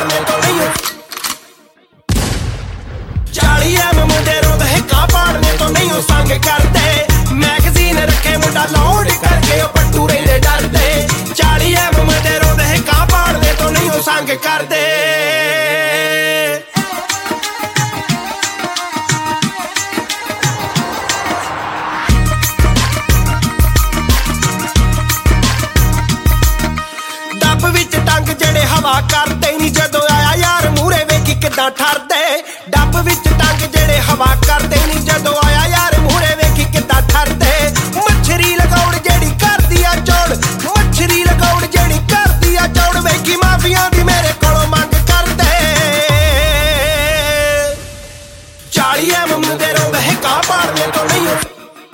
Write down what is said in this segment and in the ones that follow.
पाड़ने तो नहीं हो 40 मुंडे रोंदे हिक्का पाड़ने तो नहीं हो संग करते मैगजीन रखे मुंडा लोड करके पट्टू रहिंदे डरदे 40 मुंडे रोंदे हिक्का पाड़ने तो नहीं हो संग करदे हवा करते नहीं जदों आया यार मूहरे वेखी किदां ठरदे डब विच टंग जेड़े हवा करते नहीं जदों आया यार मूहरे वेखी किदां ठरदे मच्छरी लगाउड़ जेड़ी करदी आ चौड़ मच्छरी लगाउड़ जेड़ी करदी आ चौड़ वेखी माफिया दी मेरे कोलों मंग करदे 40 मुंडे रोंदे हिक्का पाड़ने तो नहीं हो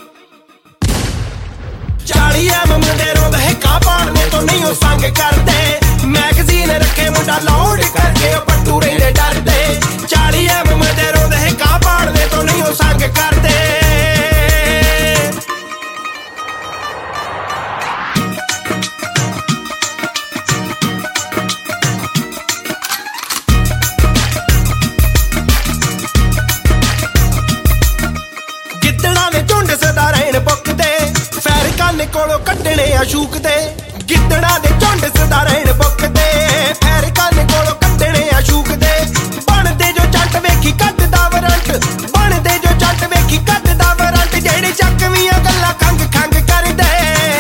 40 मुंडे रोंदे हिक्का पाड़ने तो नहीं हो संग करदे मैगजीन रखे मुंडा लोड करके पट्टू रहिंदे डरदे 40 मुंडे रोंदे हिक्का पाड़ने तो नहीं हो संग करदे गिद्दड़ां दे झुंड सदा रहण बुकदे फैर काने कोलों कड्डणे अशूक दे गिद्दड़ां दे झुंड सदा रहण बुकदे फैर काने कोलों कड्डणे अशूक दे बनदे जो जट वेखी कड्डदा वरंट बनदे जो जट वेखी कड्डदा वरंट जेड़े चकवीआं गल्लां खंग खंग करदे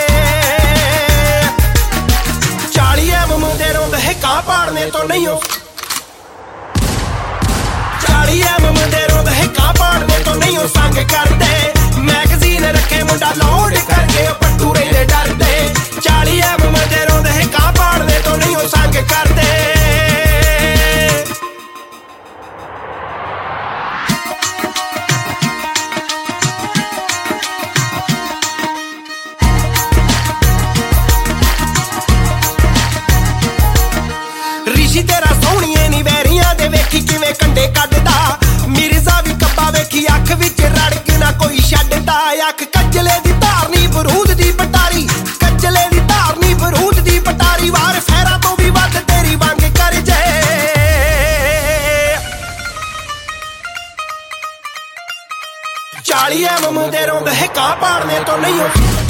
40 मुंडे रोंदे हिक्का पाड़ने तो नहीं हो 40 मुंडे रोंदे हिक्का पाड़ने तो नहीं हो संग करदे मैगजीन रखे मुंडा लोड करके पट्टू रहिंदे डरदे 40 मुंडे रोंदे हिक्का पाड़ने तो नहीं हो संग करदे रिशी तेरा सोहणीए नी वैरियां दे वेखी किवें कंडे कड्डदा मिर्जा भी कब्बा वेखी अख विच रड़क ना कोई छड्डदा अख कज्जले दी धारनी बरूद दी पटारी कज्जले दी धारनी बरूद दी पटारी वार फैरा तो भी वध तेरी वंग कर जे 40 मुंडे रोंदे हिक्का पाड़ने तो नहीं हो